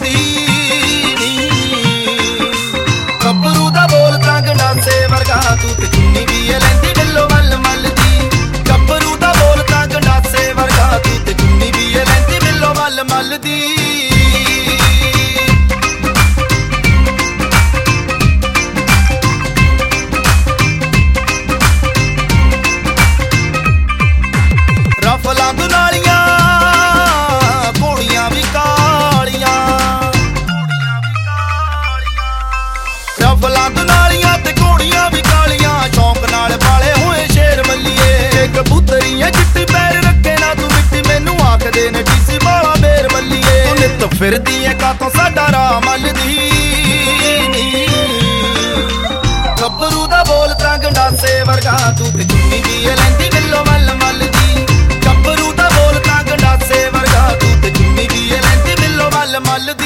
मलदी गभरू दा बोल तां गंडासे वर्गा तू ते चुन्नी भी लैंदी बिल्लो मल मलदी गभरू दा बोल तां गंडासे वर्गा तू ते चुन्नी भी लैंदी बिल्लो मल मलदी रफलां दुनालियां घोड़ियां भी कालियां रफलां दुनालियां ते घोड़ियां भी कालियां शौक नाल पाले होए शेर मल्लीए कबूतरियां चिट्टी पैर रखे ना तू मिट्टी मैनू आखदे ने टीसी वाला बेर मल्लीए नित फिरदी ऐ कातों साडा राह मलदी गभरू दा बोल तां गंडासे वर्गा तू ते चुन्नी भी लैंदी बिल्लो मल मलदी गभरू दा बोल तां गंडासे वर्गा तू ते चुन्नी भी लैंदी बिल्लो मल मलदी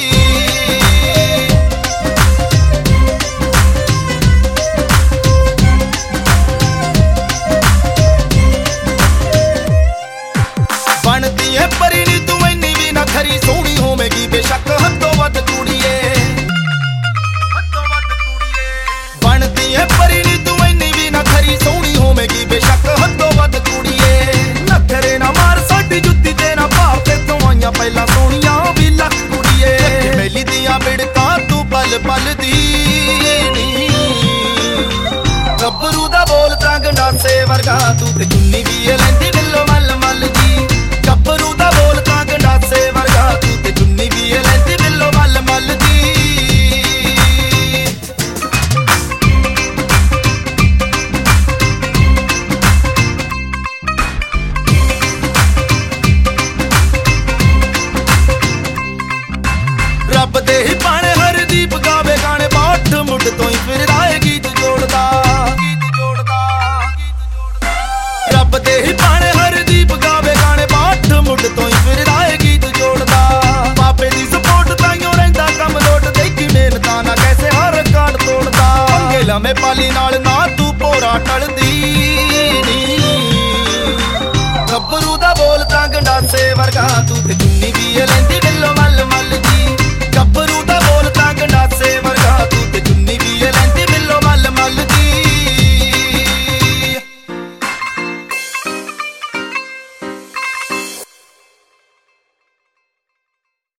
बनदी है परी नी तू इन्नी भी ना खरी सोहनी होवेगी बेशक हद्दों वध कुड़िए बनदी है परी नी तू इन्नी भी ना खरी सोहनी होवेगी बेशक हद्दों वध कुड़िए नखरे ना मार साडी जुत्ती ते ना भाव ते तू आईयां पहला सोहणियां भी लख कुड़िए मेली दियां बिड़कां तू पल पल दी गभरू दा बोल तां गंडासे वर्गा तू ते चुन्नी भी लैंदी बिल्लो मल मलदी गभरू दा बोल तां गंडासे वर्गा तू ते चुन्नी भी लैंदी बिल्लो मल मलदी रब दे ही पाने हरदीप गावे गाने बाठ मुड तो ही फिर आए गीत जोड़दा रब दे ही पाने हरदीप गावे गाने बाठ मुड तो ही फिर आए गीत जोड़दा बाबे दी सपोर्ट ताइयों रहिंदा कम लोट देखी मेहनतां ना कैसे हर रिकार्ड तोड़दा पंगे लमे पाली नाल ना तू भोरा टलदी